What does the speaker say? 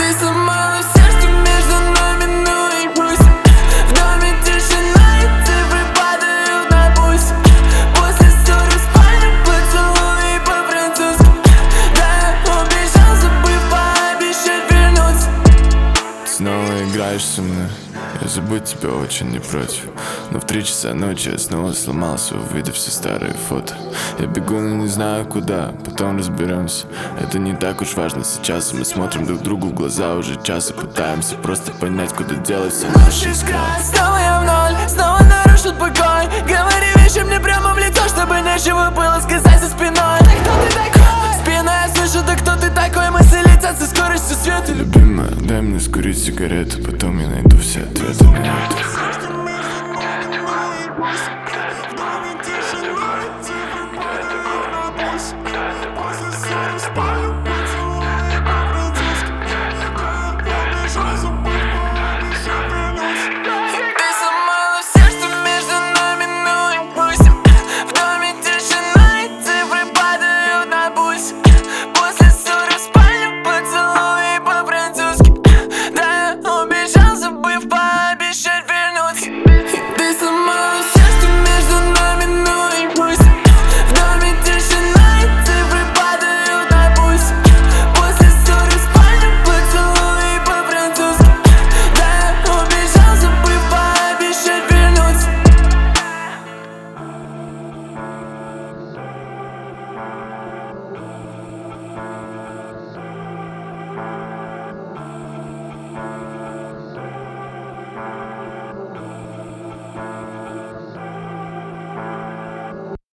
Ты сломала сердце между нами, ну и пусть. В доме тишина и цифры падают на пульс. После ссоры в спальне поцелуи по-французски. Да, я убежал, забыв пообещать вернуться. Снова играешь со мной, я забыть тебя очень не против. Но в 3 часа ночи я снова сломался, увидев все старые фото. Я бегу, но не знаю куда, потом разберемся. Это не так уж важно сейчас, мы смотрим друг другу в глаза уже час и пытаемся просто понять, куда делать все наши искра. Снова я в ноль, снова нарушил покой. Говори вещи мне прямо в лицо, чтобы нечего было сказать за спиной. Да кто ты такой? Спина я слышу, да кто ты такой? Мысли летят со скоростью света. Любимая, дай мне скурить сигарету, потом я найду все ответы на это.